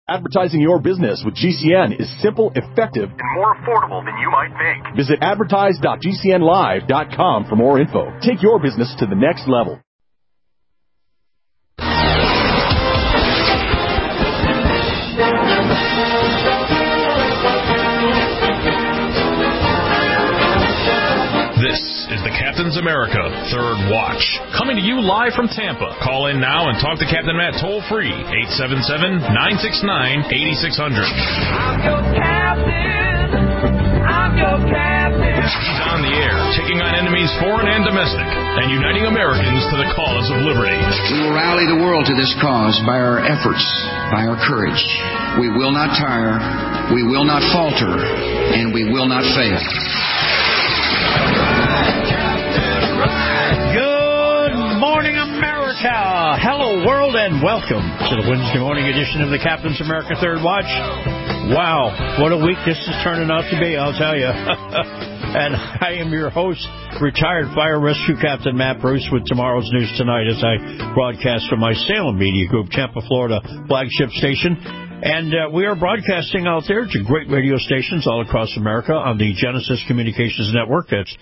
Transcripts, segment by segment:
Advertising your business with GCN is simple, effective, and more affordable than you might think. Visit advertise.gcnlive.com for more info. Take your business to the next level. This is the Captain's America Third Watch, coming to you live from Tampa. Call in now and talk to Captain Matt toll-free, 877-969-8600. I'm your captain. I'm your captain. He's on the air, taking on enemies foreign and domestic, and uniting Americans to the cause of liberty. We will rally the world to this cause by our efforts, by our courage. We will not tire, we will not falter, and we will not fail. Good morning, America. Hello, world, and welcome to the Wednesday morning edition of the Captain's America Third Watch. Wow, what a week this is turning out to be, I'll tell you. And I am your host, retired fire rescue captain Matt Bruce, with tomorrow's news tonight as I broadcast from my Salem Media Group, Tampa, Florida flagship station. And we are broadcasting out there to great radio stations all across America on the Genesis Communications Network. That's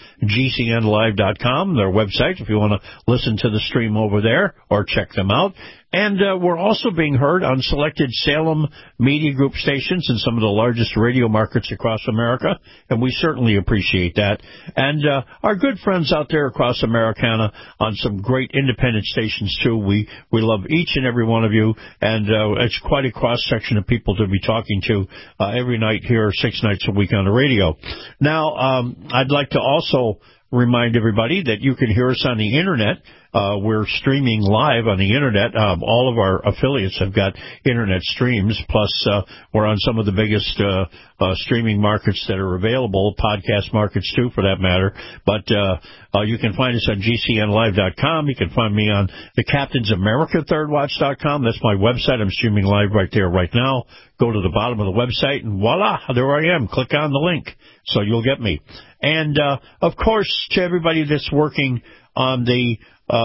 GCNlive.com, their website, if you want to listen to the stream over there or check them out. And we're also being heard on selected Salem Media Group stations in some of the largest radio markets across America, and we certainly appreciate that. And our good friends out there across Americana on some great independent stations, too. We love each and every one of you, and it's quite a cross-section of people to be talking to every night here, 6 nights a week on the radio. Now, I'd like to also remind everybody that you can hear us on the Internet. We're streaming live on the Internet. All of our affiliates have got Internet streams, plus we're on some of the biggest streaming markets that are available, podcast markets too, for that matter. But you can find us on GCNlive.com. You can find me on the Captain's America ThirdWatch.com. That's my website. I'm streaming live right there right now. Go to the bottom of the website, and voila, there I am. Click on the link, so you'll get me. And, of course, to everybody that's working on the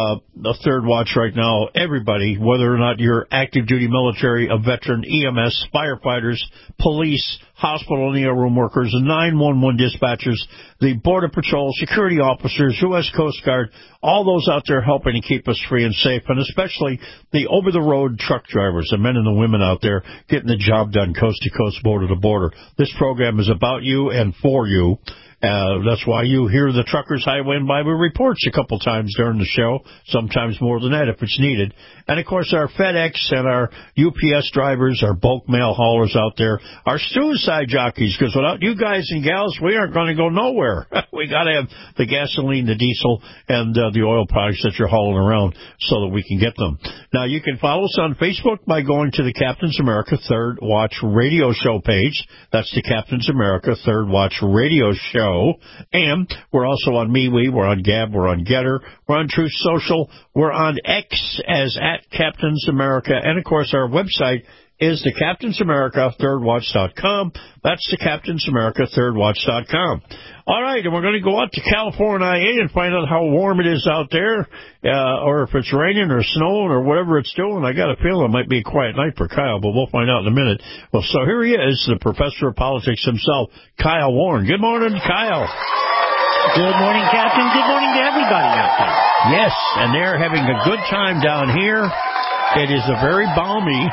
Third Watch right now, everybody, whether or not you're active duty military, a veteran, EMS, firefighters, police, hospital and ER room workers, 911 dispatchers, the Border Patrol, security officers, U.S. Coast Guard, all those out there helping to keep us free and safe, and especially the over-the-road truck drivers, the men and the women out there getting the job done coast to coast, border to border. This program is about you and for you. That's why you hear the Truckers Highway and Bible reports a couple times during the show, sometimes more than that if it's needed. And, of course, our FedEx and our UPS drivers, our bulk mail haulers out there, our suicide jockeys, because without you guys and gals, we aren't going to go nowhere. We got to have the gasoline, the diesel, and the oil products that you're hauling around so that we can get them. Now, you can follow us on Facebook by going to the Captain's America Third Watch radio show page. That's the Captain's America Third Watch radio show. And we're also on MeWe, we're on Gab, we're on Getter, we're on Truth Social, we're on X as @Captains America, and of course our website is the Captain's America ThirdWatch.com. That's the Captain's America ThirdWatch.com. All right, and we're going to go out to California and find out how warm it is out there, or if it's raining or snowing or whatever it's doing. I got a feeling it might be a quiet night for Kyle, but we'll find out in a minute. Well, so here he is, the professor of politics himself, Kyle Warren. Good morning, Kyle. Good morning, Captain. Good morning to everybody out there. Yes, and they're having a good time down here. It is a very balmy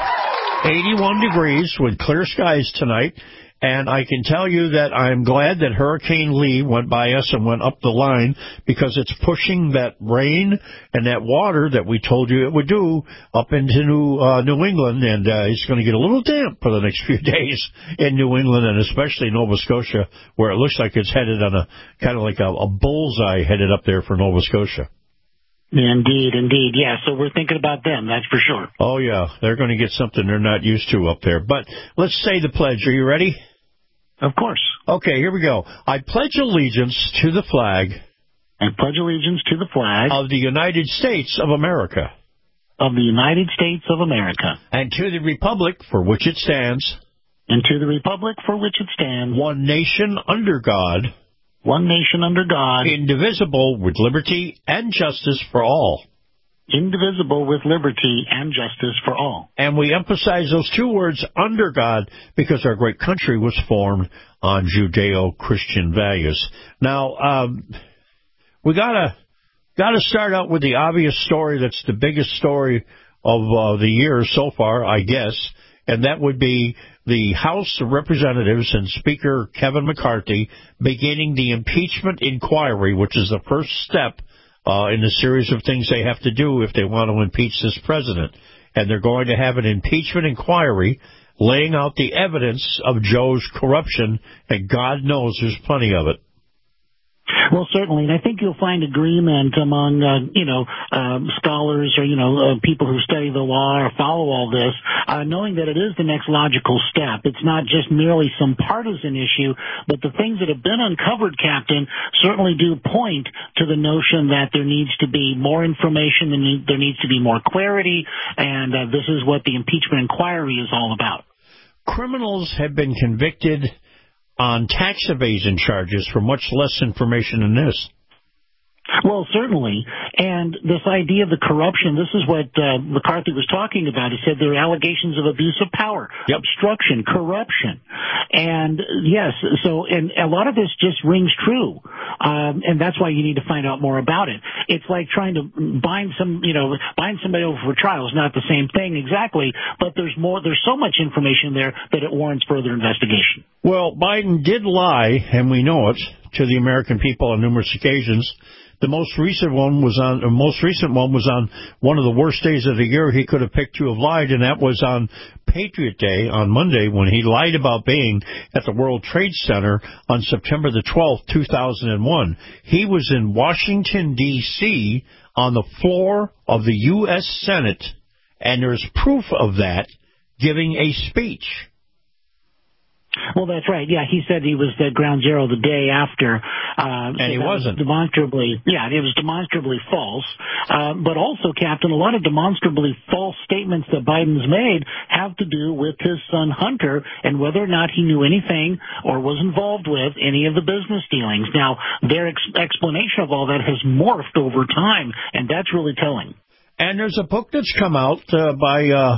81 degrees with clear skies tonight, and I can tell you that I'm glad that Hurricane Lee went by us and went up the line, because it's pushing that rain and that water that we told you it would do up into New England, and it's going to get a little damp for the next few days in New England, and especially Nova Scotia, where it looks like it's headed on a kind of like a bullseye headed up there for Nova Scotia. Indeed. Yeah, so we're thinking about them, that's for sure. Oh, yeah, they're going to get something they're not used to up there. But let's say the pledge. Are you ready? Of course. Okay, here we go. I pledge allegiance to the flag. I pledge allegiance to the flag. Of the United States of America. Of the United States of America. And to the republic for which it stands. And to the republic for which it stands. One nation under God. One nation under God. Indivisible, with liberty and justice for all. indivisible, with liberty and justice for all. And we emphasize those two words, under God, because our great country was formed on Judeo-Christian values. Now, we gotta start out with the obvious story that's the biggest story of the year so far, I guess, and that would be the House of Representatives and Speaker Kevin McCarthy beginning the impeachment inquiry, which is the first step in the series of things they have to do if they want to impeach this president. And they're going to have an impeachment inquiry laying out the evidence of Joe's corruption, and God knows there's plenty of it. Well, certainly, and I think you'll find agreement among, scholars or, people who study the law or follow all this, knowing that it is the next logical step. It's not just merely some partisan issue, but the things that have been uncovered, Captain, certainly do point to the notion that there needs to be more information, there needs to be more clarity, and this is what the impeachment inquiry is all about. Criminals have been convicted on tax evasion charges for much less information than this. Well, certainly. And this idea of the corruption, this is what McCarthy was talking about. He said there are allegations of abuse of power, obstruction, corruption. And yes, and a lot of this just rings true. And that's why you need to find out more about it. It's like trying to bind somebody over for trial is not the same thing exactly, but there's so much information there that it warrants further investigation. Well, Biden did lie, and we know it, to the American people on numerous occasions. The most recent one was on one of the worst days of the year he could have picked to have lied, and that was on Patriot Day on Monday when he lied about being at the World Trade Center on September the 12th, 2001. He was in Washington, D.C. on the floor of the U.S. Senate, and there's proof of that, giving a speech. Well, that's right. Yeah, he said he was at Ground Zero the day after. And he wasn't. It was demonstrably false. But also, Captain, a lot of demonstrably false statements that Biden's made have to do with his son Hunter and whether or not he knew anything or was involved with any of the business dealings. Now, their explanation of all that has morphed over time, and that's really telling. And there's a book that's come out by...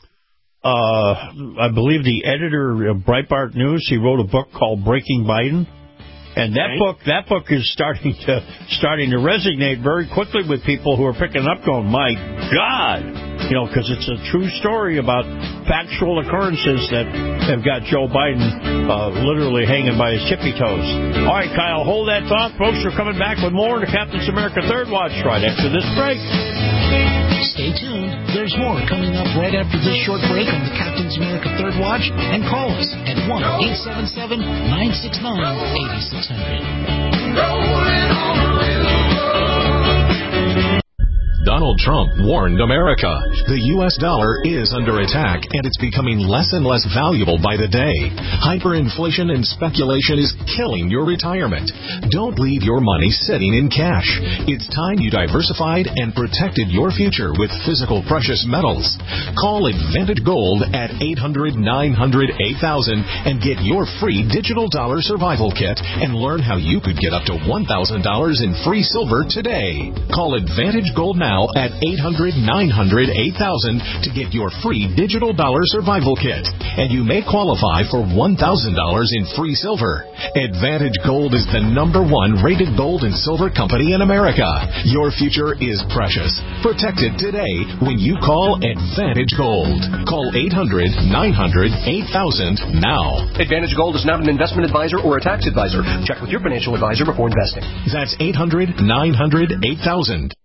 I believe the editor of Breitbart News, he wrote a book called Breaking Biden. And that book is starting to resonate very quickly with people who are picking up going, my God! Because it's a true story about factual occurrences that have got Joe Biden literally hanging by his tippy toes. All right, Kyle, hold that thought. Folks, we're coming back with more to Captain's America Third Watch right after this break. Stay tuned. There's more coming up right after this short break on the Captain's America Third Watch. And call us at 1-877-969-8600. Donald Trump warned America. The U.S. dollar is under attack, and it's becoming less and less valuable by the day. Hyperinflation and speculation is killing your retirement. Don't leave your money sitting in cash. It's time you diversified and protected your future with physical precious metals. Call Advantage Gold at 800-900-8000 and get your free digital dollar survival kit and learn how you could get up to $1,000 in free silver today. Call Advantage Gold now at 800-900-8000 to get your free digital dollar survival kit, and you may qualify for $1,000 in free silver. Advantage Gold is the #1 rated gold and silver company in America. Your future is precious. Protect it today when you call Advantage Gold. Call 800-900-8000 now. Advantage Gold is not an investment advisor or a tax advisor. Check with your financial advisor before investing. That's 800-900-8000.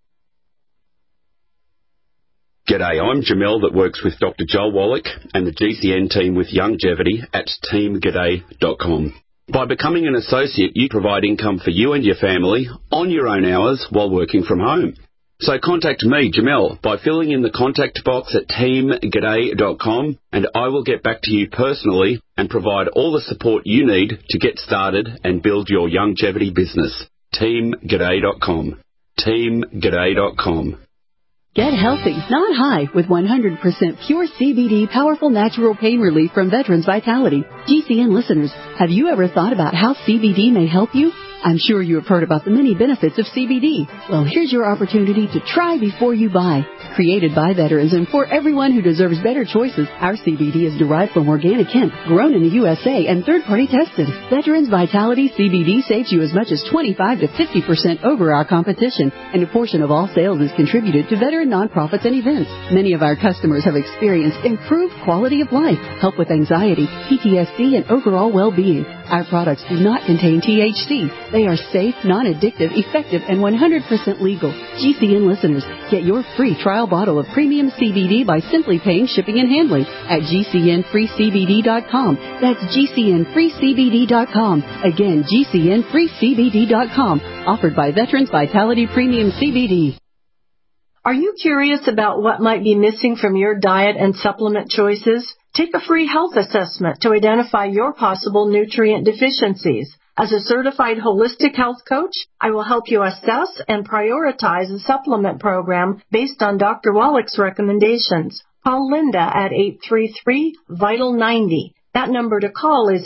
G'day, I'm Jamel that works with Dr. Joel Wallach and the GCN team with Longevity at teamg'day.com. By becoming an associate, you provide income for you and your family on your own hours while working from home. So contact me, Jamel, by filling in the contact box at teamg'day.com, and I will get back to you personally and provide all the support you need to get started and build your longevity business. teamg'day.com. teamg'day.com. Get healthy, not high, with 100% pure CBD powerful natural pain relief from Veterans Vitality. GCN listeners, have you ever thought about how CBD may help you? I'm sure you have heard about the many benefits of CBD. Well, here's your opportunity to try before you buy. Created by veterans and for everyone who deserves better choices, our CBD is derived from organic hemp, grown in the USA, and third-party tested. Veterans Vitality CBD saves you as much as 25 to 50% over our competition, and a portion of all sales is contributed to veteran nonprofits and events. Many of our customers have experienced improved quality of life, help with anxiety, PTSD, and overall well-being. Our products do not contain THC. They are safe, non-addictive, effective, and 100% legal. GCN listeners, get your free trial bottle of premium CBD by simply paying shipping and handling at GCNFreeCBD.com. That's GCNFreeCBD.com. Again, GCNFreeCBD.com. Offered by Veterans Vitality Premium CBD. Are you curious about what might be missing from your diet and supplement choices? Take a free health assessment to identify your possible nutrient deficiencies. As a certified holistic health coach, I will help you assess and prioritize a supplement program based on Dr. Wallach's recommendations. Call Linda at 833-VITAL-90. That number to call is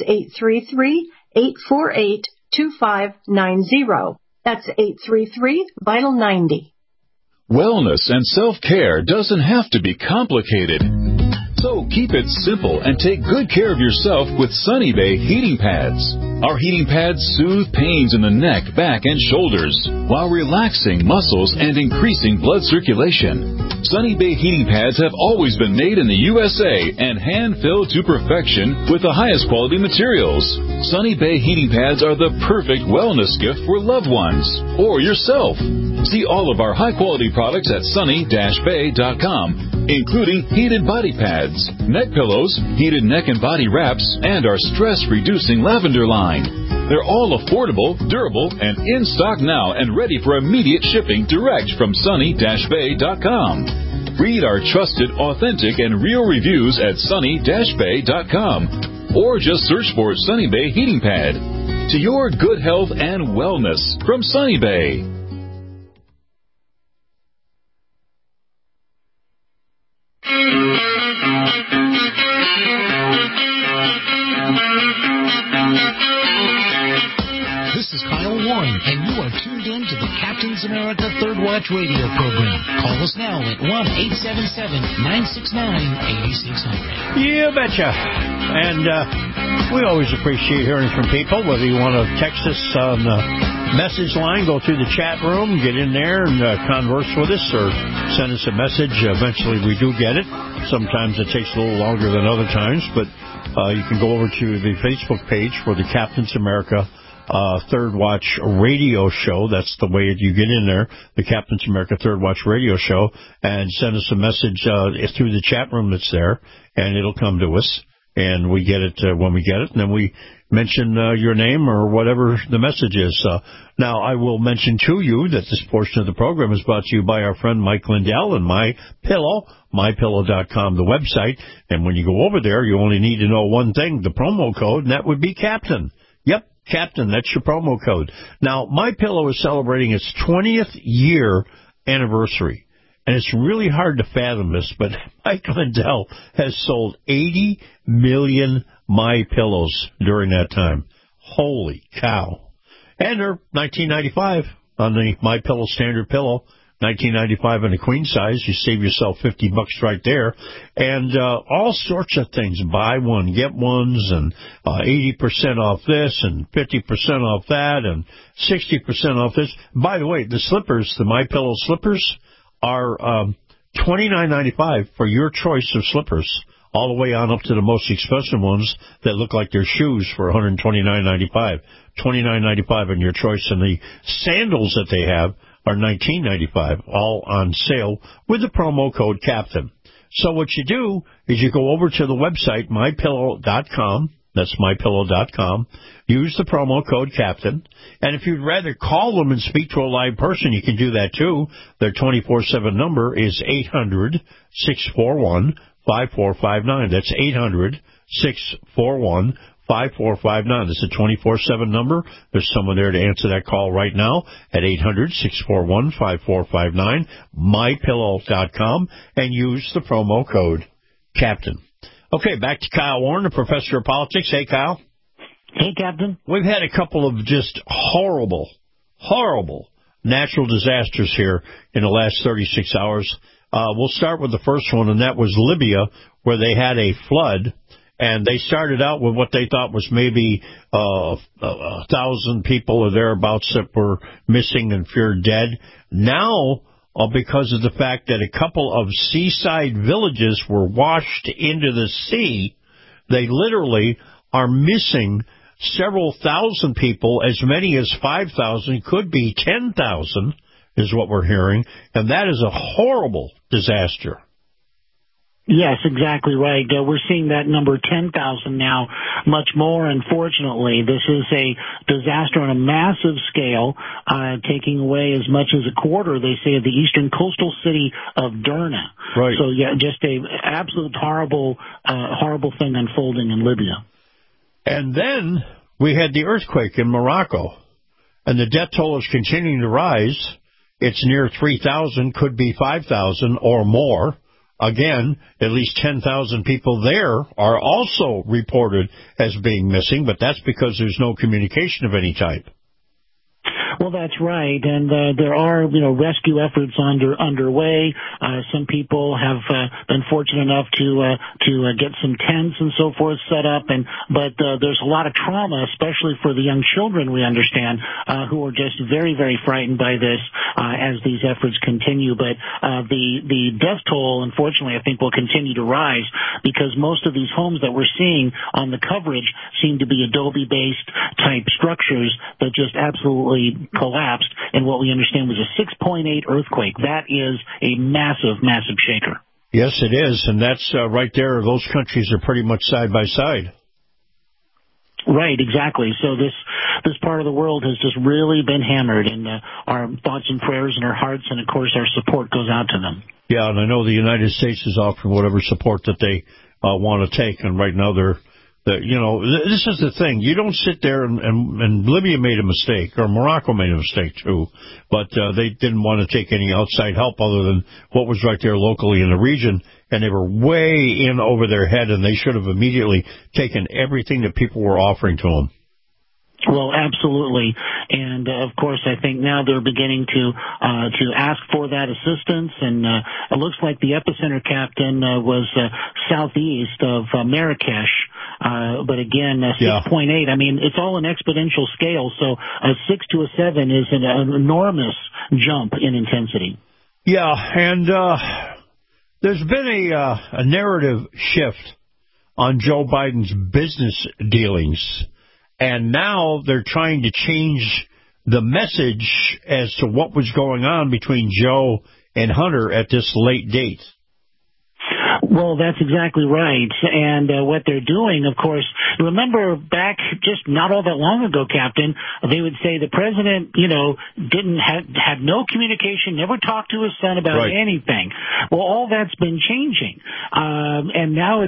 833-848-2590. That's 833-VITAL-90. Wellness and self-care doesn't have to be complicated. So keep it simple and take good care of yourself with Sunny Bay heating pads. Our heating pads soothe pains in the neck, back, and shoulders while relaxing muscles and increasing blood circulation. Sunny Bay heating pads have always been made in the USA and hand-filled to perfection with the highest quality materials. Sunny Bay heating pads are the perfect wellness gift for loved ones or yourself. See all of our high-quality products at sunny-bay.com, including heated body pads, neck pillows, heated neck and body wraps, and our stress-reducing lavender line. They're all affordable, durable, and in stock now and ready for immediate shipping direct from sunny-bay.com. Read our trusted, authentic, and real reviews at sunny-bay.com or just search for Sunny Bay Heating Pad. To your good health and wellness from Sunny Bay. This is Kyle Warren, and you are tuned in to the Captain's America Third Watch radio program. Call us now at 1-877-969-8600. You betcha. And we always appreciate hearing from people, whether you want to text us on the message line, go through the chat room, get in there and converse with us, or send us a message. Eventually we do get it. Sometimes it takes a little longer than other times, but you can go over to the Facebook page for the Captain's America Third Watch radio show. That's the way you get in there, the Captain's America Third Watch radio show, and send us a message through the chat room that's there, and it'll come to us, and we get it when we get it, and then we mention your name or whatever the message is. Now, I will mention to you that this portion of the program is brought to you by our friend Mike Lindell and MyPillow, MyPillow.com, the website, and when you go over there, you only need to know one thing, the promo code, and that would be Captain. Yep. Captain, that's your promo code. Now, MyPillow is celebrating its 20th year anniversary, and it's really hard to fathom this, but Mike Lindell has sold 80 million MyPillows during that time. Holy cow. And they're $19.95 on the MyPillow standard pillow. $19.95 in the queen size. You save yourself $50 right there. And all sorts of things. Buy one, get ones, and 80% off this, and 50% off that, and 60% off this. By the way, the slippers, the MyPillow slippers, are $29.95 for your choice of slippers, all the way on up to the most expensive ones that look like they're shoes for $129.95. $29.95 in your choice. And the sandals that they have are $19.95, all on sale with the promo code Captain. So what you do is you go over to the website, MyPillow.com. That's MyPillow.com. Use the promo code Captain. And if you'd rather call them and speak to a live person, you can do that too. Their 24/7 number is 800-641-5459. That's 800-641-5459. 5459. This is a 24/7 number. There's someone there to answer that call right now at 800-641-5459, mypillow.com, and use the promo code Captain. Okay, back to Kyle Warren, the professor of politics. Hey, Kyle. Hey, Captain. We've had a couple of just horrible natural disasters here in the last 36 hours. We'll start with the first one, and that was Libya, where they had a flood, and they started out with what they thought was maybe 1,000 people or thereabouts that were missing and feared dead. Now, because of the fact that a couple of seaside villages were washed into the sea, they literally are missing several thousand people. As many as 5,000, could be 10,000 is what we're hearing, and that is a horrible disaster. Yes, exactly right. We're seeing that number 10,000 now, much more, unfortunately. This is a disaster on a massive scale, taking away as much as a quarter, they say, of the eastern coastal city of Derna. Right. So, yeah, just a absolute horrible thing unfolding in Libya. And then we had the earthquake in Morocco, and the death toll is continuing to rise. It's near 3,000, could be 5,000 or more. Again, at least 10,000 people there are also reported as being missing, but that's because there's no communication of any type. Well, that's right, and there are, rescue efforts underway. Some people have been fortunate enough to get some tents and so forth set up, but there's a lot of trauma, especially for the young children, we understand, who are just very, very frightened by this as these efforts continue. But the death toll, unfortunately, I think will continue to rise because most of these homes that we're seeing on the coverage seem to be adobe-based type structures that just absolutely collapsed in what we understand was a 6.8 earthquake. That is a massive, massive shaker. Yes, it is, and that's right there. Those countries are pretty much side by side. Right, exactly. So this part of the world has just really been hammered, and our thoughts and prayers and our hearts and, of course, our support goes out to them. Yeah, and I know the United States is offering whatever support that they want to take, and right now this is the thing. You don't sit there and Libya made a mistake, or Morocco made a mistake too, but they didn't want to take any outside help other than what was right there locally in the region, and they were way in over their head, and they should have immediately taken everything that people were offering to them. Well, absolutely, and of course, I think now they're beginning to ask for that assistance, and it looks like the epicenter, Captain, was southeast of Marrakesh, but again, 6.8. I mean, it's all an exponential scale, so a 6 to a 7 is an enormous jump in intensity. Yeah, and there's been a narrative shift on Joe Biden's business dealings. And now they're trying to change the message as to what was going on between Joe and Hunter at this late date. Well, that's exactly right. And what they're doing, of course, remember back just not all that long ago, Captain, they would say the president, had no communication, never talked to his son about anything. Well, all that's been changing. And now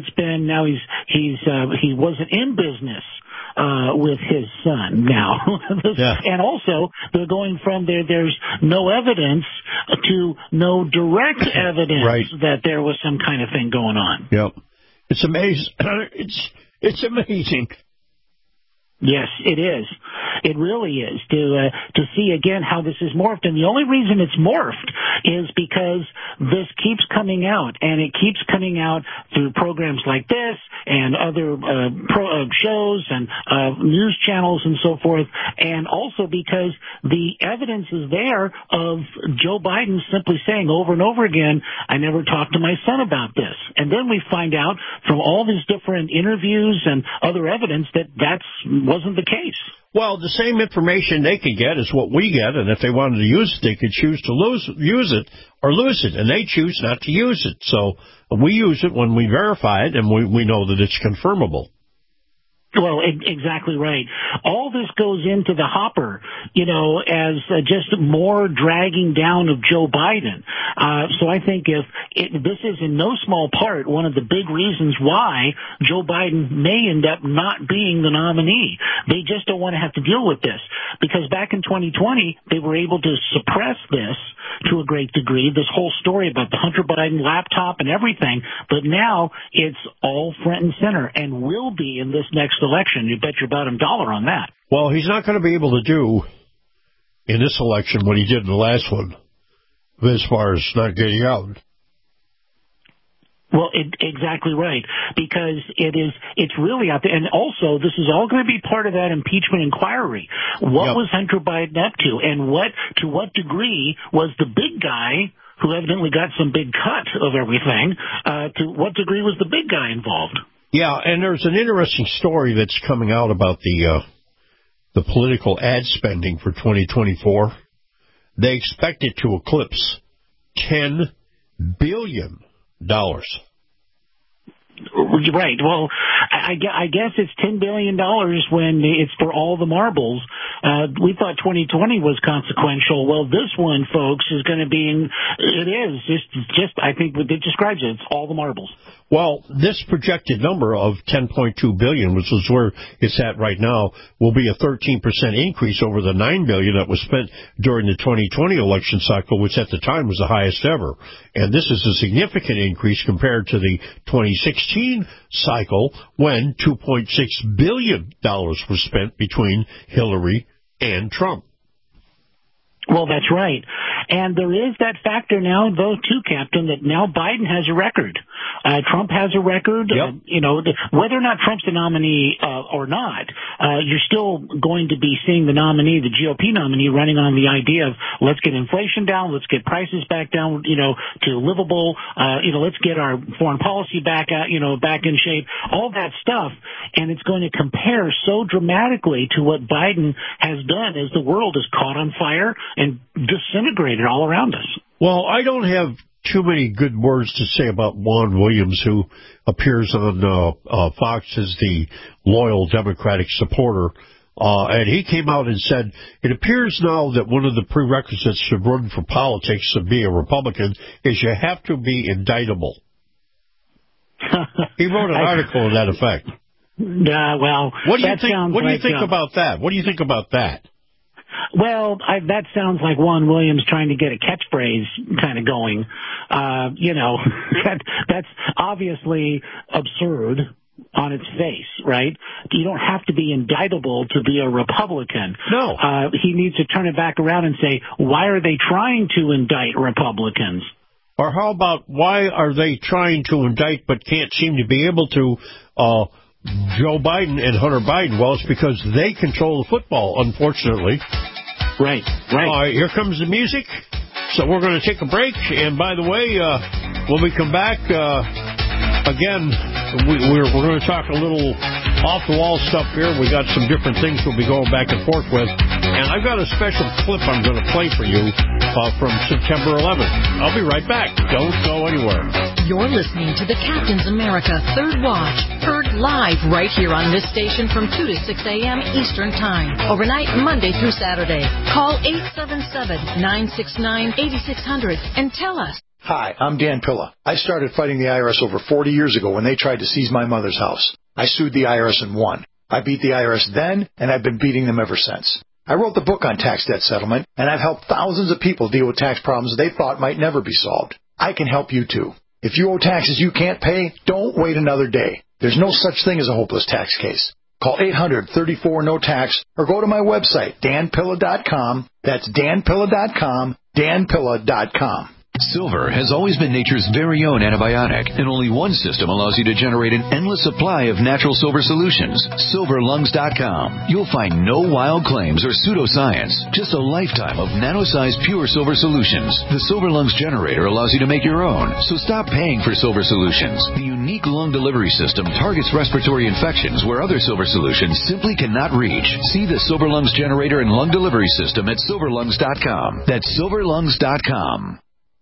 he wasn't in business with his son now. And also, they're going from there's no evidence to no direct evidence that there was some kind of thing going on. Yep. It's amazing. It's amazing. Yes, it is. It really is to see again how this is morphed, and the only reason it's morphed is because this keeps coming out, and it keeps coming out through programs like this and other shows and news channels and so forth, and also because the evidence is there of Joe Biden simply saying over and over again, "I never talked to my son about this," and then we find out from all these different interviews and other evidence that wasn't the case. Well, the same information they could get is what we get, and if they wanted to use it, they could choose to use it or lose it, and they choose not to use it. So we use it when we verify it, and we know that it's confirmable. Well, exactly right. All this goes into the hopper, as just more dragging down of Joe Biden. So I think this is in no small part one of the big reasons why Joe Biden may end up not being the nominee. They just don't want to have to deal with this because back in 2020, they were able to suppress this to a great degree, this whole story about the Hunter Biden laptop and everything. But now it's all front and center and will be in this next election. You bet your bottom dollar on that. Well, he's not going to be able to do in this election what he did in the last one, as far as not getting out. Well, exactly right, because it's really out there. And also, this is all going to be part of that impeachment inquiry. What was Hunter Biden up to, and to what degree was the big guy, who evidently got some big cut of everything, to what degree was the big guy involved? Yeah, and there's an interesting story that's coming out about the political ad spending for 2024. They expect it to eclipse $10 billion. Right. Well, I guess it's $10 billion when it's for all the marbles. We thought 2020 was consequential. Well, this one, folks, is going to be it is. Just I think what it describes it. It's all the marbles. Well, this projected number of $10.2 billion, which is where it's at right now, will be a 13% increase over the $9 billion that was spent during the 2020 election cycle, which at the time was the highest ever. And this is a significant increase compared to the 2016 cycle, when $2.6 billion was spent between Hillary and Trump. Well, that's right. And there is that factor now, though, too, Captain, that now Biden has a record. Trump has a record. Yep. Whether or not Trump's the nominee or not, you're still going to be seeing the nominee, the GOP nominee, running on the idea of let's get inflation down, let's get prices back down, to livable, let's get our foreign policy back in shape, all that stuff. And it's going to compare so dramatically to what Biden has done as the world is caught on fire and disintegrated all around us. Well, I don't have too many good words to say about Juan Williams, who appears on Fox as the loyal Democratic supporter. And he came out and said, it appears now that one of the prerequisites to run for politics to be a Republican is you have to be indictable. He wrote an article to that effect. Well, what do you think about that? What do you think about that? Well, that sounds like Juan Williams trying to get a catchphrase kind of going. That's obviously absurd on its face, right? You don't have to be indictable to be a Republican. No. He needs to turn it back around and say, why are they trying to indict Republicans? Or how about, why are they trying to indict but can't seem to be able to Joe Biden and Hunter Biden? Well, it's because they control the football, unfortunately. Right. All right, here comes the music. So we're going to take a break. And by the way, when we come back, again, we're going to talk a little off-the-wall stuff here. We got some different things we'll be going back and forth with. And I've got a special clip I'm going to play for you from September 11th. I'll be right back. Don't go anywhere. You're listening to the Captain's America Third Watch, heard live right here on this station from 2 to 6 a.m. Eastern Time, overnight Monday through Saturday. Call 877-969-8600 and tell us. Hi, I'm Dan Pilla. I started fighting the IRS over 40 years ago when they tried to seize my mother's house. I sued the IRS and won. I beat the IRS then, and I've been beating them ever since. I wrote the book on tax debt settlement, and I've helped thousands of people deal with tax problems they thought might never be solved. I can help you too. If you owe taxes you can't pay, don't wait another day. There's no such thing as a hopeless tax case. Call 800-34-NO-TAX or go to my website, danpilla.com. That's danpilla.com, danpilla.com. Silver has always been nature's very own antibiotic, and only one system allows you to generate an endless supply of natural silver solutions. SilverLungs.com. You'll find no wild claims or pseudoscience, just a lifetime of nano-sized pure silver solutions. The Silver Lungs generator allows you to make your own, so stop paying for silver solutions. The unique lung delivery system targets respiratory infections where other silver solutions simply cannot reach. See the Silver Lungs generator and lung delivery system at SilverLungs.com. That's SilverLungs.com.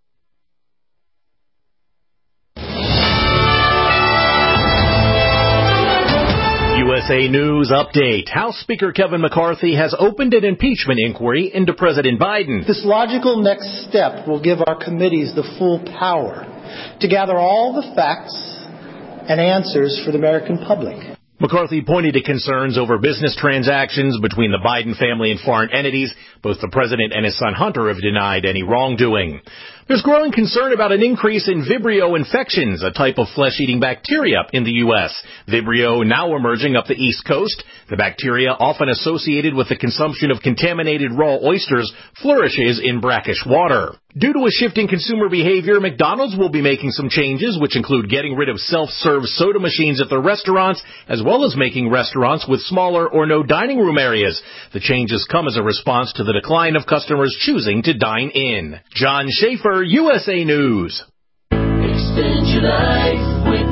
USA News Update. House Speaker Kevin McCarthy has opened an impeachment inquiry into President Biden. This logical next step will give our committees the full power to gather all the facts and answers for the American public. McCarthy pointed to concerns over business transactions between the Biden family and foreign entities. Both the president and his son Hunter have denied any wrongdoing. There's growing concern about an increase in Vibrio infections, a type of flesh-eating bacteria in the U.S. Vibrio now emerging up the East Coast. The bacteria, often associated with the consumption of contaminated raw oysters, flourishes in brackish water. Due to a shift in consumer behavior, McDonald's will be making some changes, which include getting rid of self-serve soda machines at their restaurants, as well as making restaurants with smaller or no dining room areas. The changes come as a response to the decline of customers choosing to dine in. John Schaefer, USA News. Extend your life with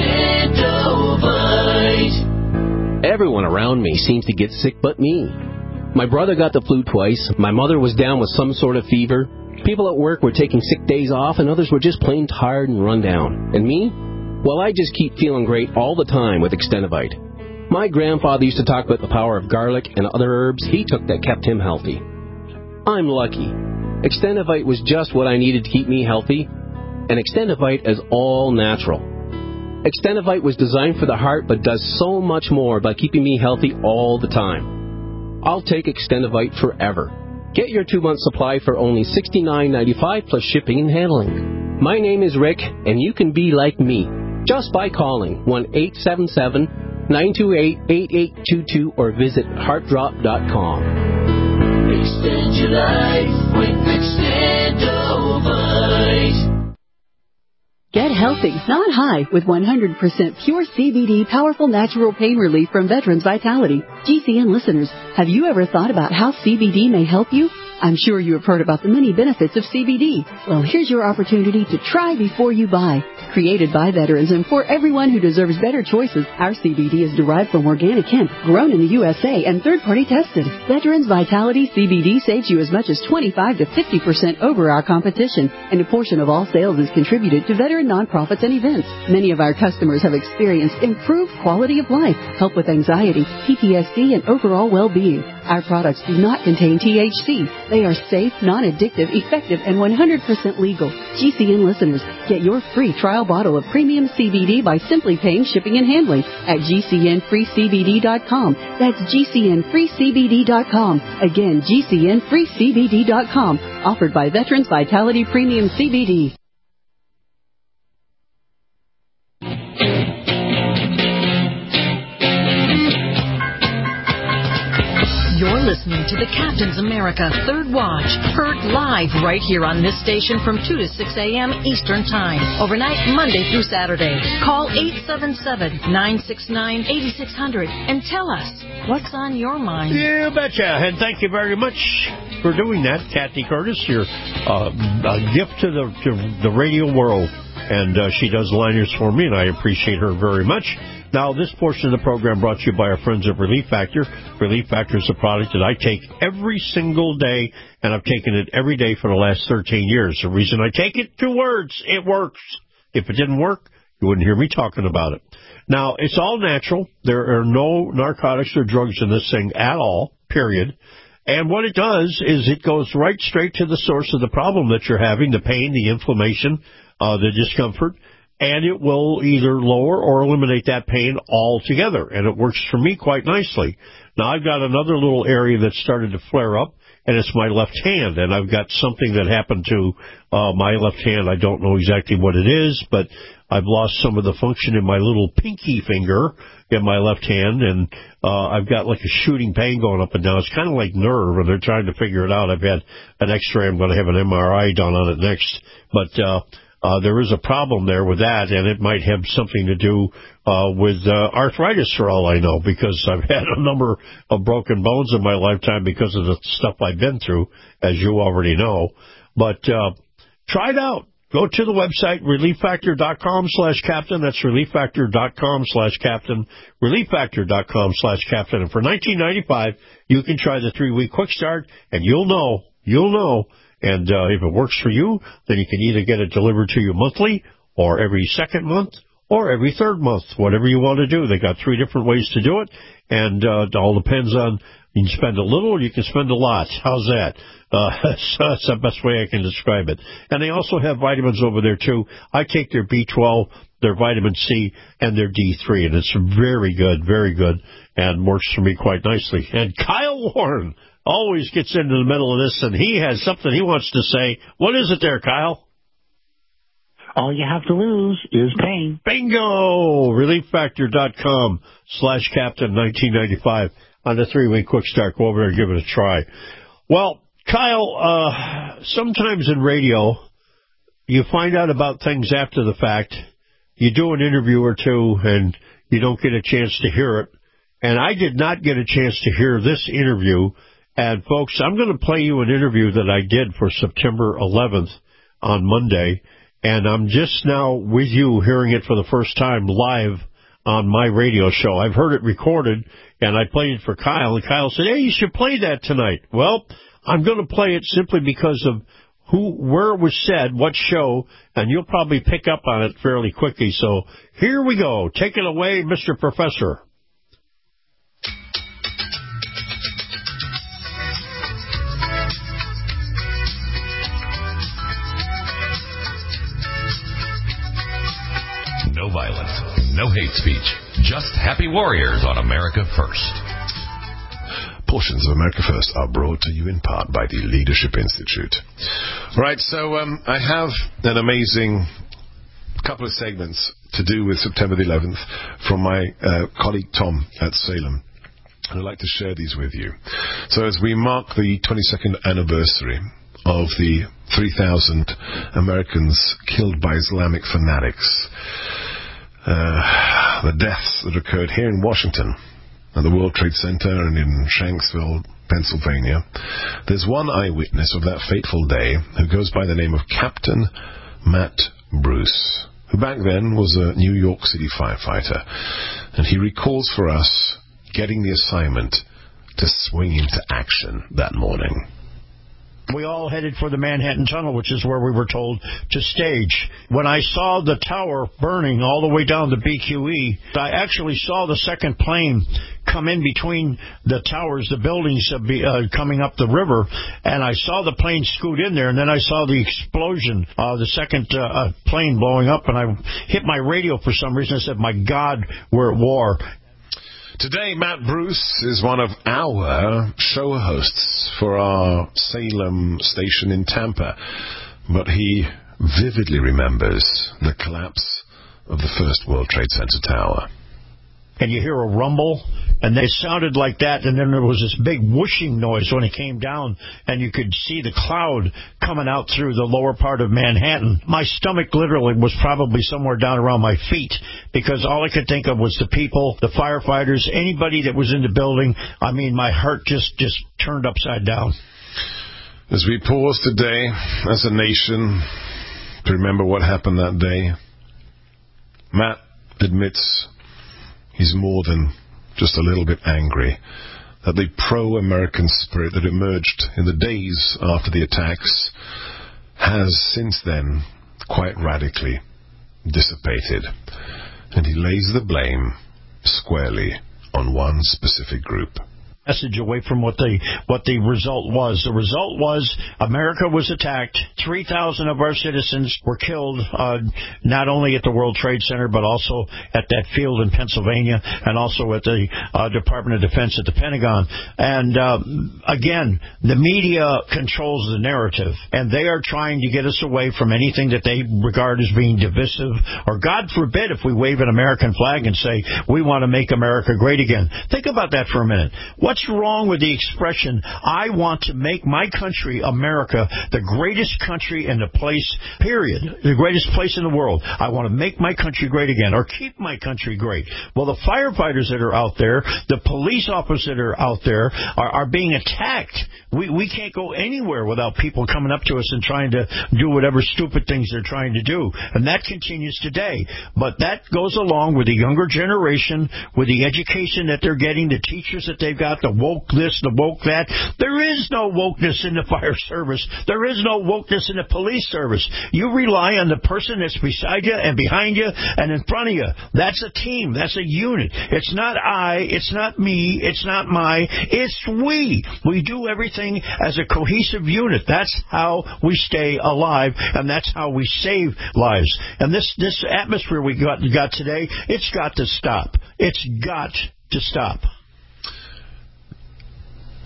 Extendovite. Everyone around me seems to get sick but me. My brother got the flu twice. My mother was down with some sort of fever. People at work were taking sick days off, and others were just plain tired and run down. And me? Well, I just keep feeling great all the time with Extendovite. My grandfather used to talk about the power of garlic and other herbs he took that kept him healthy. I'm lucky. Extendovite was just what I needed to keep me healthy, and Extendovite is all natural. Extendovite was designed for the heart but does so much more by keeping me healthy all the time. I'll take Extendovite forever. Get your 2-month supply for only $69.95 plus shipping and handling. My name is Rick, and you can be like me just by calling 1-877-928-8822 or visit heartdrop.com. Extend your life with Extendovite. Get healthy, not high, with 100% pure CBD powerful natural pain relief from Veterans Vitality. GCN listeners, have you ever thought about how CBD may help you? I'm sure you have heard about the many benefits of CBD. Well, here's your opportunity to try before you buy. Created by veterans and for everyone who deserves better choices, our CBD is derived from organic hemp, grown in the USA, and third-party tested. Veterans Vitality CBD saves you as much as 25 to 50% over our competition, and a portion of all sales is contributed to veteran nonprofits and events. Many of our customers have experienced improved quality of life, help with anxiety, PTSD, and overall well-being. Our products do not contain THC. They are safe, non-addictive, effective, and 100% legal. GCN listeners, get your free trial bottle of premium CBD by simply paying shipping and handling at GCNFreeCBD.com. That's GCNFreeCBD.com. Again, GCNFreeCBD.com. Offered by Veterans Vitality Premium CBD. You're listening to the Captain's America Third Watch, heard live right here on this station from 2 to 6 a.m. Eastern Time, overnight Monday through Saturday. Call 877-969-8600 and tell us what's on your mind. You betcha, and thank you very much for doing that, Kathy Curtis. Your a gift to the radio world, and she does liners for me, and I appreciate her very much. Now, this portion of the program brought to you by our friends at Relief Factor. Relief Factor is a product that I take every single day, and I've taken it every day for the last 13 years. The reason I take it, 2 words, it works. If it didn't work, you wouldn't hear me talking about it. Now, it's all natural. There are no narcotics or drugs in this thing at all, period. And what it does is it goes right straight to the source of the problem that you're having, the pain, the inflammation, the discomfort. And it will either lower or eliminate that pain altogether. And it works for me quite nicely. Now, I've got another little area that started to flare up, and it's my left hand. And I've got something that happened to my left hand. I don't know exactly what it is, but I've lost some of the function in my little pinky finger in my left hand. And I've got like a shooting pain going up and down. It's kind of like nerve, and they're trying to figure it out. I've had an X-ray. I'm going to have an MRI done on it next. But there is a problem there with that, and it might have something to do with arthritis for all I know, because I've had a number of broken bones in my lifetime because of the stuff I've been through, as you already know. But try it out. Go to the website, relieffactor.com/captain. That's relieffactor.com/captain, relieffactor.com/captain. And for $19.95, you can try the 3-week quick start, and you'll know. And if it works for you, then you can either get it delivered to you monthly or every second month or every third month, whatever you want to do. They got 3 different ways to do it, and it all depends on, you can spend a little or you can spend a lot. How's that? That's the best way I can describe it. And they also have vitamins over there, too. I take their B12, their vitamin C, and their D3, and it's very good, and works for me quite nicely. And Kyle Warren, always gets into the middle of this, and he has something he wants to say. What is it there, Kyle? All you have to lose is pain. Bingo! ReliefFactor.com/Captain1995 on the 3-week quick start. Go over there and give it a try. Well, Kyle, sometimes in radio, you find out about things after the fact. You do an interview or two, and you don't get a chance to hear it. And I did not get a chance to hear this interview. And, folks, I'm going to play you an interview that I did for September 11th on Monday. And I'm just now with you hearing it for the first time live on my radio show. I've heard it recorded, and I played it for Kyle. And Kyle said, hey, you should play that tonight. Well, I'm going to play it simply because of where it was said, what show, and you'll probably pick up on it fairly quickly. So here we go. Take it away, Mr. Professor. No violence, no hate speech, just happy warriors on America First. Portions of America First are brought to you in part by the Leadership Institute. Right, so I have an amazing couple of segments to do with September the 11th from my colleague Tom at Salem. And I'd like to share these with you. So as we mark the 22nd anniversary of the 3,000 Americans killed by Islamic fanatics, the deaths that occurred here in Washington, at the World Trade Center and in Shanksville, Pennsylvania, there's one eyewitness of that fateful day who goes by the name of Captain Matt Bruce, who back then was a New York City firefighter. And he recalls for us getting the assignment to swing into action that morning. We all headed for the Manhattan Tunnel, which is where we were told to stage. When I saw the tower burning all the way down to BQE, I actually saw the second plane come in between the towers, the buildings coming up the river, and I saw the plane scoot in there, and then I saw the explosion, the second plane blowing up, and I hit my radio for some reason. I said, my God, we're at war. Today, Matt Bruce is one of our show hosts for our Salem station in Tampa, but he vividly remembers the collapse of the first World Trade Center tower. And you hear a rumble, and it sounded like that, and then there was this big whooshing noise when it came down, and you could see the cloud coming out through the lower part of Manhattan. My stomach literally was probably somewhere down around my feet, because all I could think of was the people, the firefighters, anybody that was in the building. I mean, my heart just turned upside down. As we pause today as a nation to remember what happened that day, Matt admits he's more than just a little bit angry that the pro-American spirit that emerged in the days after the attacks has since then quite radically dissipated. And he lays the blame squarely on one specific group. Message away from what the result was. The result was America was attacked. 3,000 of our citizens were killed, not only at the World Trade Center, but also at that field in Pennsylvania, and also at the Department of Defense at the Pentagon. And again, the media controls the narrative, and they are trying to get us away from anything that they regard as being divisive, or God forbid if we wave an American flag and say, we want to make America great again. Think about that for a minute. What's wrong with the expression, I want to make my country, America, the greatest country in the place, period, the greatest place in the world. I want to make my country great again, or keep my country great. Well, the firefighters that are out there, the police officers that are out there are being attacked. We can't go anywhere without people coming up to us and trying to do whatever stupid things they're trying to do. And that continues today. But that goes along with the younger generation, with the education that they're getting, the teachers that they've got, the woke this, the woke that. There is no wokeness in the fire service. There is no wokeness in the police service. You rely on the person that's beside you and behind you and in front of you. That's a team. That's a unit. It's not I. It's not me. It's not my. It's we. We do everything as a cohesive unit. That's how we stay alive, and that's how we save lives. And this atmosphere we got today, it's got to stop. It's got to stop.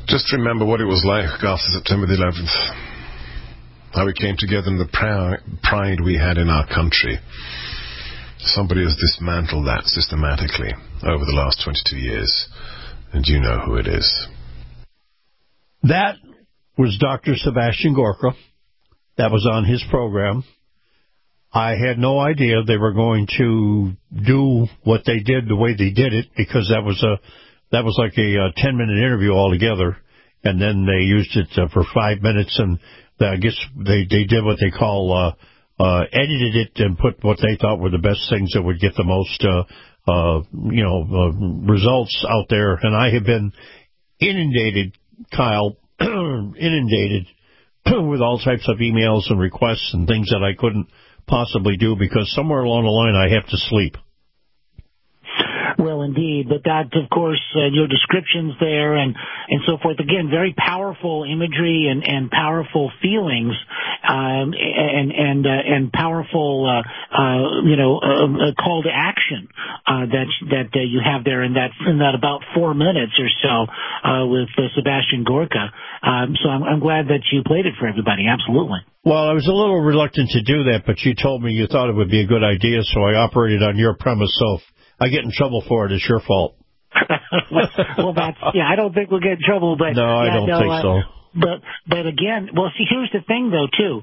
just remember what it was like after September the 11th. How we came together and the pride we had in our country. Somebody has dismantled that systematically over the last 22 years. And you know who it is. That was Dr. Sebastian Gorka. That was on his program. I had no idea they were going to do what they did the way they did it, because that was like a 10-minute interview altogether, and then they used it for 5 minutes, and I guess they did what they call edited it and put what they thought were the best things that would get the most results out there. And I have been inundated, Kyle, with all types of emails and requests and things that I couldn't possibly do because somewhere along the line I have to sleep. Well, indeed, but that, of course, your descriptions there and so forth, again, very powerful imagery and powerful feelings, and powerful, call to action, that you have there in that about 4 minutes or so, with Sebastian Gorka. So I'm glad that you played it for everybody. Absolutely. Well, I was a little reluctant to do that, but you told me you thought it would be a good idea, so I operated on your premise, so I get in trouble for it. It's your fault. Well, I don't think we'll get in trouble, but no, I don't think so. But again, well, see, here's the thing, though, too.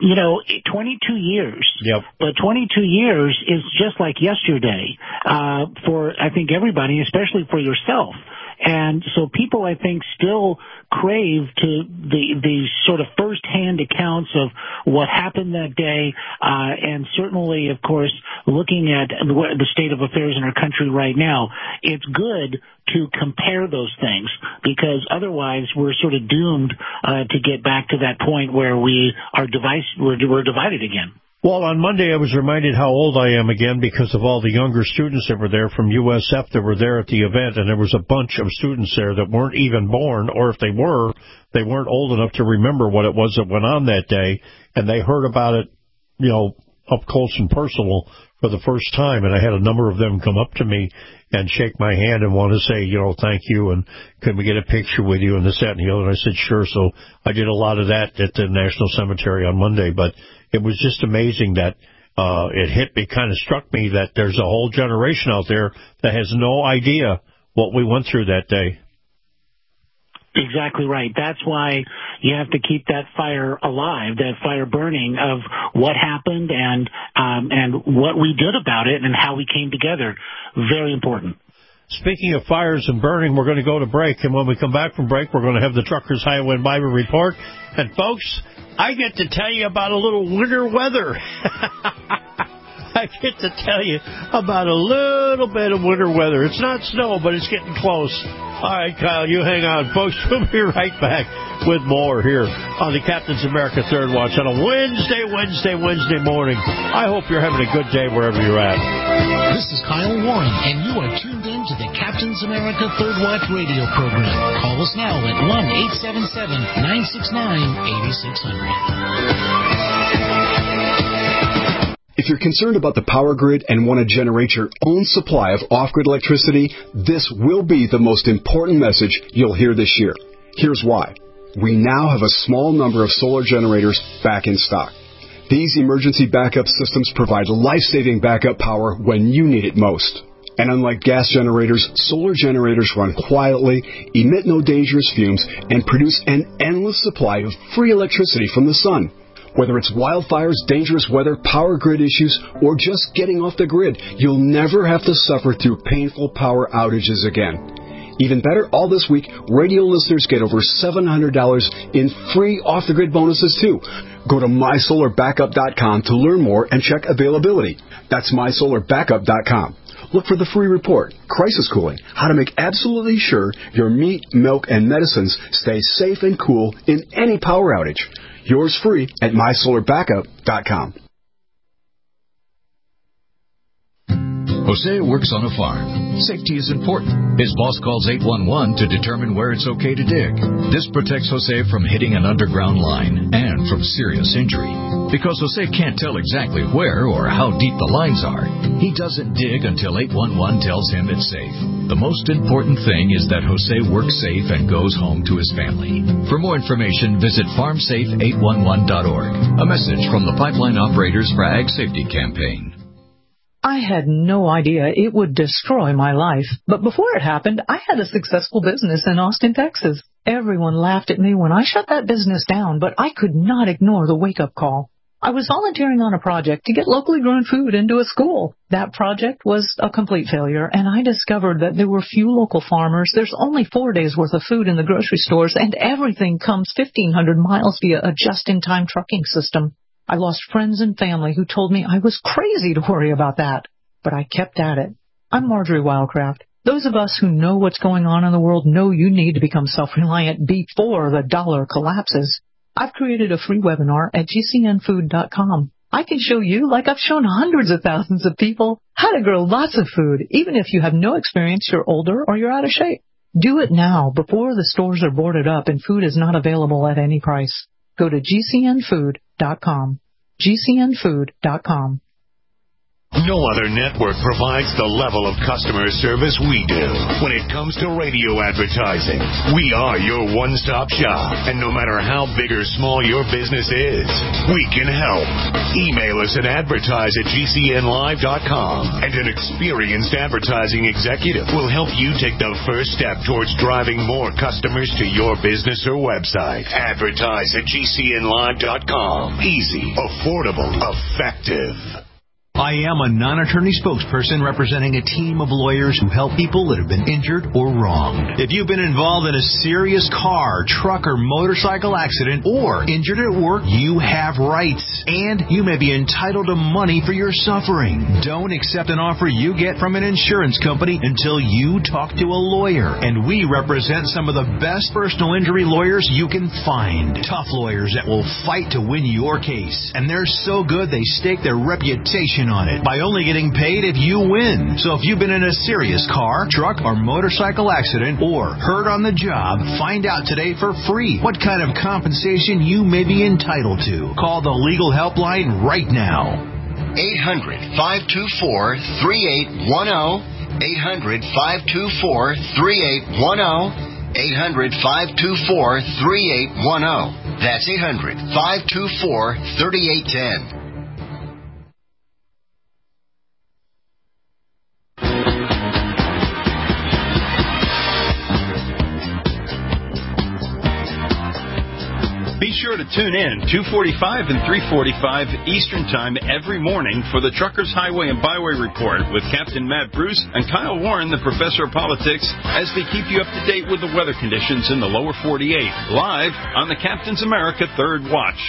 22 years. Yep. But 22 years is just like yesterday for, I think, everybody, especially for yourself. And so people, I think, still crave to the sort of first-hand accounts of what happened that day, and certainly, of course, looking at the state of affairs in our country right now, it's good to compare those things, because otherwise we're sort of doomed to get back to that point where we're divided again. Well, on Monday I was reminded how old I am again because of all the younger students that were there from USF that were there at the event, and there was a bunch of students there that weren't even born, or if they were, they weren't old enough to remember what it was that went on that day, and they heard about it, up close and personal for the first time, and I had a number of them come up to me and shake my hand and want to say, thank you, and can we get a picture with you, and this, that, and the other, and I said, sure. So I did a lot of that at the National Cemetery on Monday, but it was just amazing that it kind of struck me that there's a whole generation out there that has no idea what we went through that day. Exactly right. That's why you have to keep that fire alive, that fire burning of what happened and what we did about it and how we came together. Very important. Speaking of fires and burning, we're going to go to break, and when we come back from break, we're going to have the Truckers Highway and Byway Report. And folks, I get to tell you about a little winter weather. I get to tell you about a little bit of winter weather. It's not snow, but it's getting close. All right, Kyle, you hang on, folks. We'll be right back with more here on the Captain's America Third Watch on a Wednesday morning. I hope you're having a good day wherever you're at. This is Kyle Warren, and you are tuned in to the Captain's America Third Watch radio program. Call us now at 1-877-969-8600. If you're concerned about the power grid and want to generate your own supply of off-grid electricity, this will be the most important message you'll hear this year. Here's why. We now have a small number of solar generators back in stock. These emergency backup systems provide life-saving backup power when you need it most. And unlike gas generators, solar generators run quietly, emit no dangerous fumes, and produce an endless supply of free electricity from the sun. Whether it's wildfires, dangerous weather, power grid issues, or just getting off the grid, you'll never have to suffer through painful power outages again. Even better, all this week, radio listeners get over $700 in free off-the-grid bonuses, too. Go to MySolarBackup.com to learn more and check availability. That's MySolarBackup.com. Look for the free report, Crisis Cooling, how to make absolutely sure your meat, milk, and medicines stay safe and cool in any power outage. Yours free at MySolarBackup.com. Jose works on a farm. Safety is important. His boss calls 811 to determine where it's okay to dig. This protects Jose from hitting an underground line and from serious injury. Because Jose can't tell exactly where or how deep the lines are, he doesn't dig until 811 tells him it's safe. The most important thing is that Jose works safe and goes home to his family. For more information, visit farmsafe811.org. A message from the Pipeline Operators for Ag Safety Campaign. I had no idea it would destroy my life. But before it happened, I had a successful business in Austin, Texas. Everyone laughed at me when I shut that business down, but I could not ignore the wake-up call. I was volunteering on a project to get locally grown food into a school. That project was a complete failure, and I discovered that there were few local farmers. There's only 4 days' worth of food in the grocery stores, and everything comes 1,500 miles via a just-in-time trucking system. I lost friends and family who told me I was crazy to worry about that. But I kept at it. I'm Marjorie Wildcraft. Those of us who know what's going on in the world know you need to become self-reliant before the dollar collapses. I've created a free webinar at gcnfood.com. I can show you, like I've shown hundreds of thousands of people, how to grow lots of food, even if you have no experience, you're older, or you're out of shape. Do it now before the stores are boarded up and food is not available at any price. Go to gcnfood.com. gcnfood.com. No other network provides the level of customer service we do. When it comes to radio advertising, we are your one-stop shop. And no matter how big or small your business is, we can help. Email us at advertise@gcnlive.com, and an experienced advertising executive will help you take the first step towards driving more customers to your business or website. Advertise@gcnlive.com. Easy, affordable, effective. I am a non-attorney spokesperson representing a team of lawyers who help people that have been injured or wronged. If you've been involved in a serious car, truck, or motorcycle accident or injured at work, you have rights, and you may be entitled to money for your suffering. Don't accept an offer you get from an insurance company until you talk to a lawyer, and we represent some of the best personal injury lawyers you can find. Tough lawyers that will fight to win your case, and they're so good they stake their reputation on it by only getting paid if you win. So if you've been in a serious car, truck, or motorcycle accident or hurt on the job, find out today for free what kind of compensation you may be entitled to. Call the legal helpline right now. 800-524-3810. 800-524-3810. 800-524-3810. That's 800-524-3810. Be sure to tune in 2:45 and 3:45 Eastern Time every morning for the Truckers Highway and Byway Report with Captain Matt Bruce and Kyle Warren, the Professor of Politics, as they keep you up to date with the weather conditions in the lower 48, live on the Captain's America Third Watch.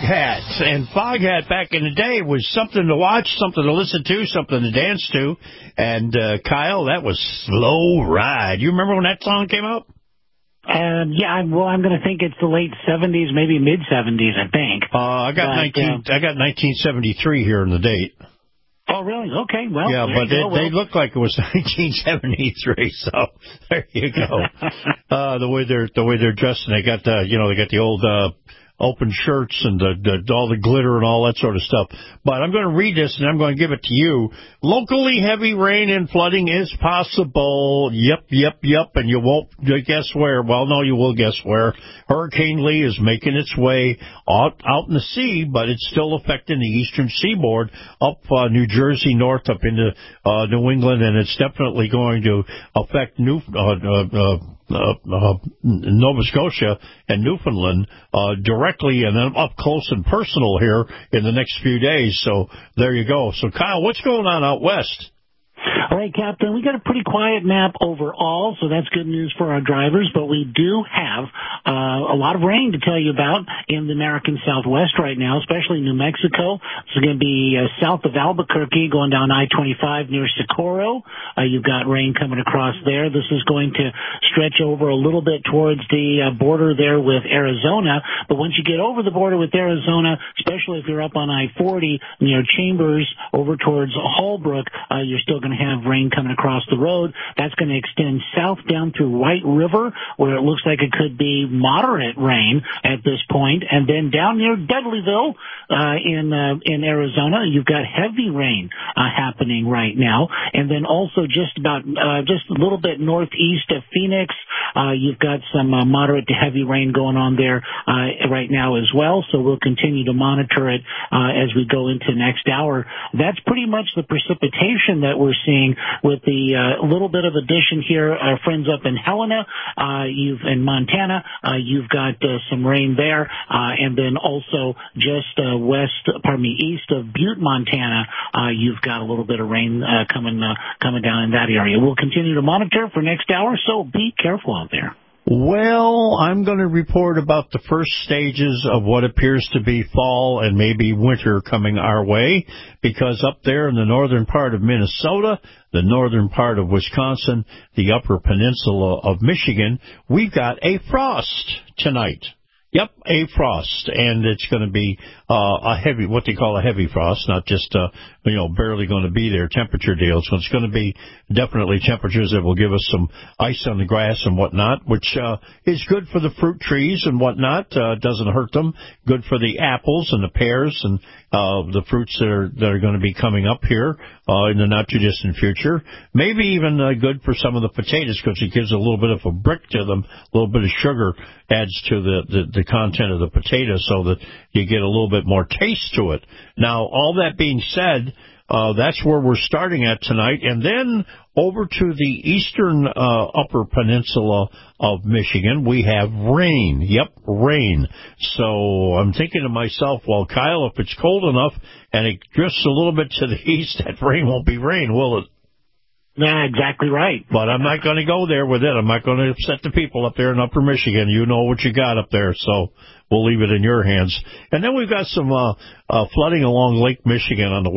Hat. And Foghat back in the day was something to watch, something to listen to, something to dance to. And, Kyle, that was Slow Ride. You remember when that song came out? Yeah, I'm going to think it's the late 70s, maybe mid-70s, I think. I got 1973 here in the date. Oh, really? Okay, well, yeah, but they look like it was 1973. So there you go. The way they're dressed, and they got the old open shirts and all the glitter and all that sort of stuff. But I'm going to read this, and I'm going to give it to you. Locally heavy rain and flooding is possible. Yep. And you won't guess where. Well, no, you will guess where. Hurricane Lee is making its way out in the sea, but it's still affecting the eastern seaboard up New Jersey north up into New England, and it's definitely going to affect Nova Scotia and Newfoundland directly, and then up close and personal here in the next few days. So there you go. So, Kyle, what's going on out west? All right, Captain, we got a pretty quiet map overall, so that's good news for our drivers, but we do have a lot of rain to tell you about in the American Southwest right now, especially New Mexico. It's going to be south of Albuquerque, going down I-25 near Socorro. You've got rain coming across there. This is going to stretch over a little bit towards the border there with Arizona, but once you get over the border with Arizona, especially if you're up on I-40 near Chambers over towards Hallbrook, you're still going to have rain coming across the road. That's going to extend south down through White River, where it looks like it could be moderate rain at this point. And then down near Dudleyville in Arizona, you've got heavy rain happening right now. And then also just a little bit northeast of Phoenix, you've got some moderate to heavy rain going on there right now as well. So we'll continue to monitor it as we go into next hour. That's pretty much the precipitation that we're seeing, with the little bit of addition here. Our friends up in Helena, in Montana, you've got some rain there, and then also just east of Butte, Montana, you've got a little bit of rain coming down in that area. We'll continue to monitor for next hour, so be careful out there. Well, I'm going to report about the first stages of what appears to be fall and maybe winter coming our way, because up there in the northern part of Minnesota, the northern part of Wisconsin, the upper peninsula of Michigan, we've got a frost tonight. Yep, a frost, and it's going to be what they call a heavy frost, not just barely going to be there temperature deal. So it's going to be definitely temperatures that will give us some ice on the grass and whatnot, which is good for the fruit trees and whatnot. Doesn't hurt them. Good for the apples and the pears and the fruits that are going to be coming up here in the not too distant future. Maybe even good for some of the potatoes, because it gives a little bit of a brick to them. A little bit of sugar adds to the content of the potato, so that you get a little bit more taste to it. Now, all that being said, that's where we're starting at tonight. And then over to the eastern upper peninsula of Michigan, we have rain. Yep, rain. So I'm thinking to myself, well, Kyle, if it's cold enough and it drifts a little bit to the east, that rain won't be rain, will it? Yeah, exactly right. But I'm not going to go there with it. I'm not going to upset the people up there in upper Michigan. You know what you got up there, so we'll leave it in your hands. And then we've got some flooding along Lake Michigan on the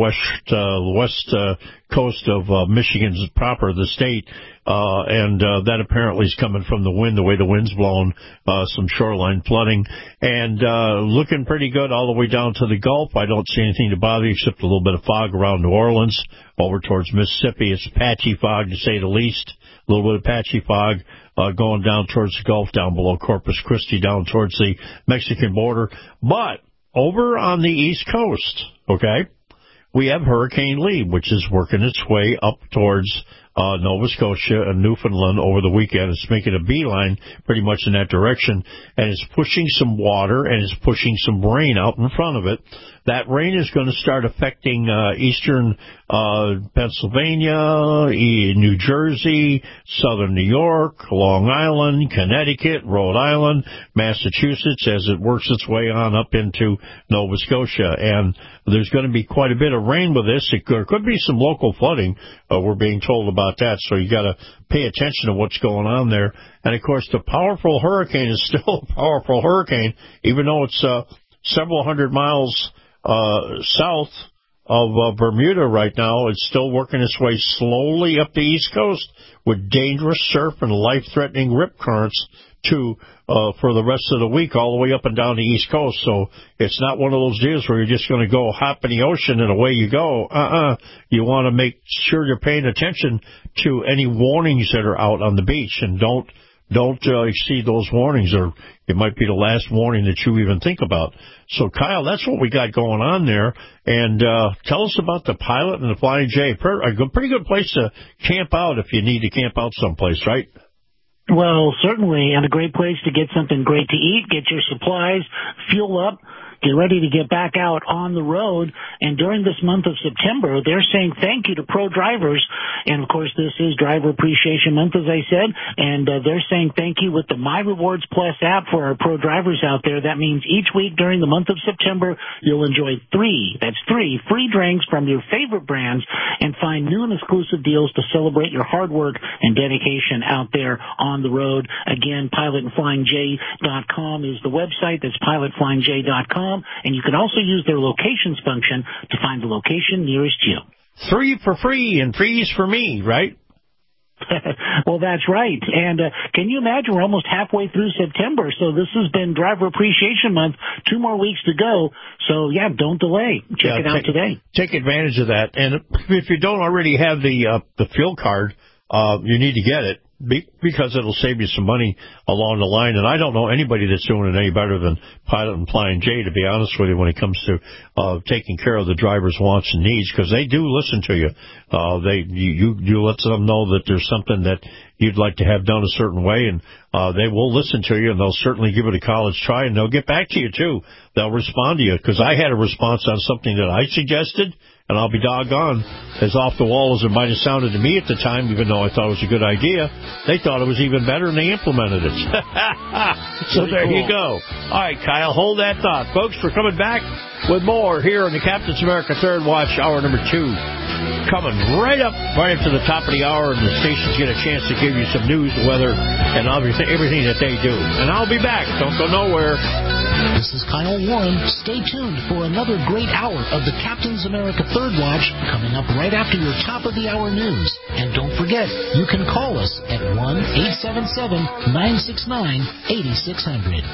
west coast of Michigan's proper, the state. And that apparently is coming from the wind, the way the wind's blown, some shoreline flooding. And looking pretty good all the way down to the Gulf. I don't see anything to bother you except a little bit of fog around New Orleans. Over towards Mississippi, it's patchy fog, to say the least. A little bit of patchy fog going down towards the Gulf, down below Corpus Christi, down towards the Mexican border. But over on the East Coast, okay, we have Hurricane Lee, which is working its way up towards Nova Scotia and Newfoundland over the weekend. It's making a beeline pretty much in that direction, and it's pushing some water and it's pushing some rain out in front of it. That rain is going to start affecting eastern Pennsylvania, New Jersey, southern New York, Long Island, Connecticut, Rhode Island, Massachusetts, as it works its way on up into Nova Scotia. And there's going to be quite a bit of rain with this. There could be some local flooding. We're being told about that, so you got to pay attention to what's going on there. And, of course, the powerful hurricane is still a powerful hurricane, even though it's several hundred miles south of Bermuda right now. It's still working its way slowly up the East Coast with dangerous surf and life-threatening rip currents for the rest of the week, all the way up and down the East Coast. So it's not one of those deals where you're just going to go hop in the ocean and away you go. You want to make sure you're paying attention to any warnings that are out on the beach, and don't exceed those warnings, or it might be the last warning that you even think about. So, Kyle, that's what we got going on there. And tell us about the Pilot and the Flying J. A pretty good place to camp out if you need to camp out someplace, right? Well, certainly, and a great place to get something great to eat, get your supplies, fuel up, get ready to get back out on the road. And during this month of September, they're saying thank you to pro drivers. And, of course, this is Driver Appreciation Month, as I said. And they're saying thank you with the My Rewards Plus app for our pro drivers out there. That means each week during the month of September, you'll enjoy three free drinks from your favorite brands and find new and exclusive deals to celebrate your hard work and dedication out there on the road. Again, pilotandflyingj.com is the website. That's pilotflyingj.com. And you can also use their locations function to find the location nearest you. 3 for free and free's for me, right? Well, that's right. And can you imagine we're almost halfway through September, so this has been Driver Appreciation Month, 2 more weeks to go. So, yeah, don't delay. Check it out today. Take advantage of that. And if you don't already have the fuel card, you need to get it, because it'll save you some money along the line. And I don't know anybody that's doing it any better than Pilot and Flying J, to be honest with you, when it comes to taking care of the driver's wants and needs, because they do listen to you. You let them know that there's something that you'd like to have done a certain way, and they will listen to you, and they'll certainly give it a college try, and they'll get back to you, too. They'll respond to you, because I had a response on something that I suggested, and I'll be doggone, as off the wall as it might have sounded to me at the time, even though I thought it was a good idea, they thought it was even better, and they implemented it. So there you go. All right, Kyle, hold that thought. Folks, we're coming back with more here on the Captain's America Third Watch, hour number 2. Coming right up to the top of the hour, and the stations get a chance to give you some news, the weather, and everything that they do. And I'll be back. Don't go nowhere. This is Kyle Warren. Stay tuned for another great hour of the Captain's America Third Watch, coming up right after your top of the hour news. And don't forget, you can call us at 1-877-969-8600.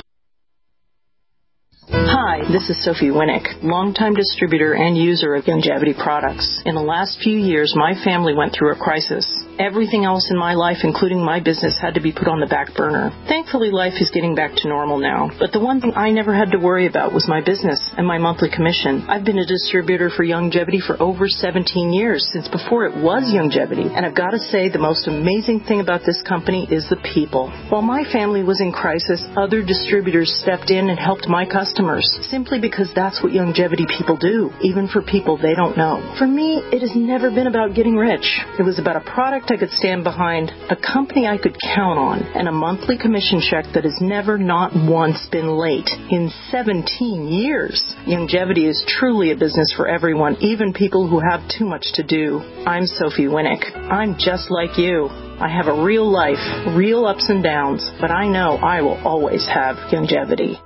Hi, this is Sophie Winnick, longtime distributor and user of Youngevity products. In the last few years, my family went through a crisis. Everything else in my life, including my business, had to be put on the back burner. Thankfully, life is getting back to normal now. But the one thing I never had to worry about was my business and my monthly commission. I've been a distributor for Youngevity for over 17 years, since before it was Youngevity. And I've got to say, the most amazing thing about this company is the people. While my family was in crisis, other distributors stepped in and helped my customers, simply because that's what Youngevity people do, even for people they don't know. For me, it has never been about getting rich. It was about a product I could stand behind, a company I could count on, and a monthly commission check that has never, not once, been late in 17 years. Youngevity is truly a business for everyone, even people who have too much to do. I'm Sophie Winnick. I'm just like you. I have a real life, real ups and downs, but I know I will always have Youngevity.